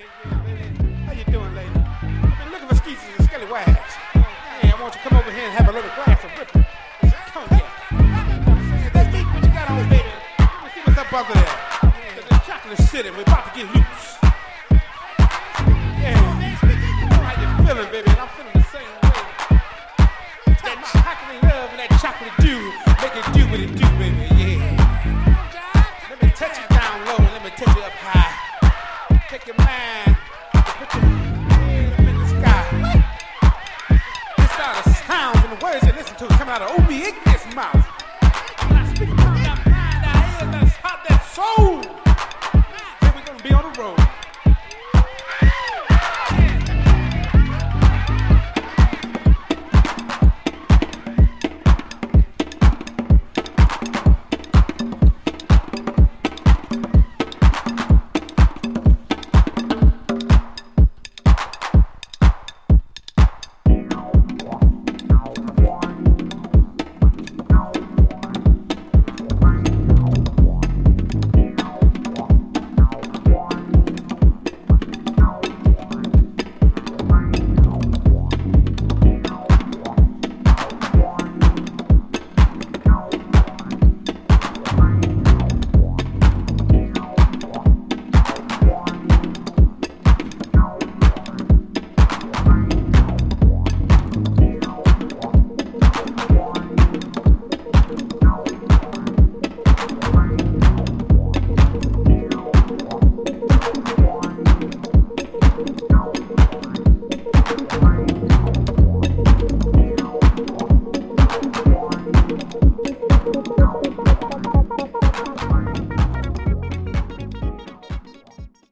How you doing, lady? I've been looking for skeezers and scallywags. Yeah, I want you to come over here and have a little glass of whipping. Come here. Let's eat what you got on, baby. Let me see what's up under there. It's Chocolate City. We're about to get loose. Yeah. How you feeling, baby? And I'm feeling the same way. That chocolate love and that chocolate dew make it do what it do, baby. Yeah. Let me touch you down low and let me touch you up high. Take your mind and put your head up in the sky. This are the sounds and the words you listen to coming out of Obi Ignis' mouth. When I speak about that mind, our ears, that's hot, that soul. Then we're gonna be on the road.